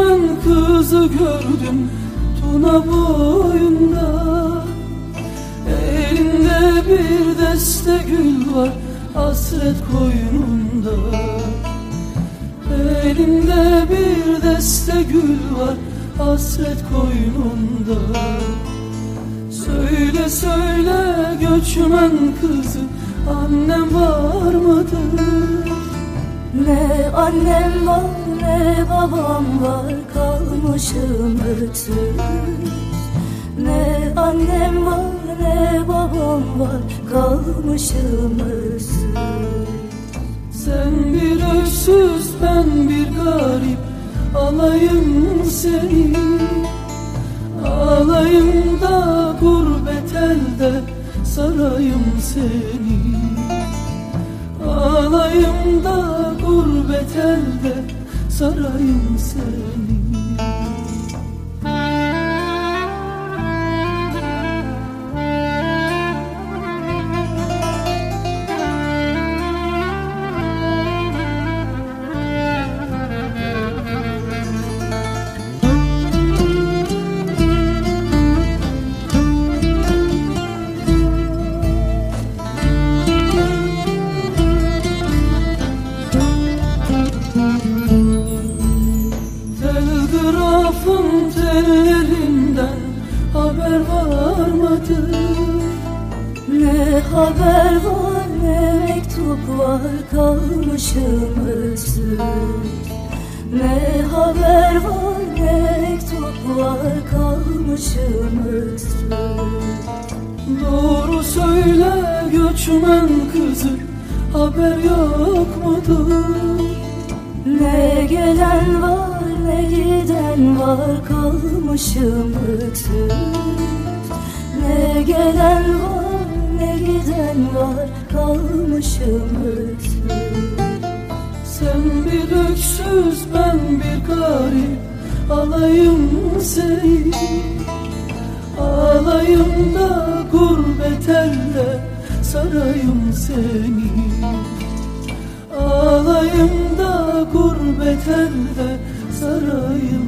göçmen kızı gördüm Tuna boyunda. Elinde bir deste gül var hasret koynunda. Elinde bir deste gül var hasret koynunda. Söyle söyle göçmen kızı, annem var mıdır? Ne annem var ne babam var, kalmışım öksüz. Ne annem var ne babam var, kalmışım öksüz. Sen bir öksüz ben bir garip, alayım seni. Alayım da gurbet elde sarayım seni. Alayım da gurbet elde sarayım seni. Telgrafın tellerinden haber var mıdır? Ne haber var ne mektup var, kalmışım öksüz. Ne haber var ne mektup var, kalmışım öksüz. Doğru söyle göçmen kızı, haber yok mudur? Ne gelen var ne giden var, kalmışım öksüz. Ne gelen var ne giden var, kalmışım öksüz. Sen bir öksüz ben bir garip, alayım seni. Alayım da gurbet elde sarayım seni. Alayım da gurbet elde sarayım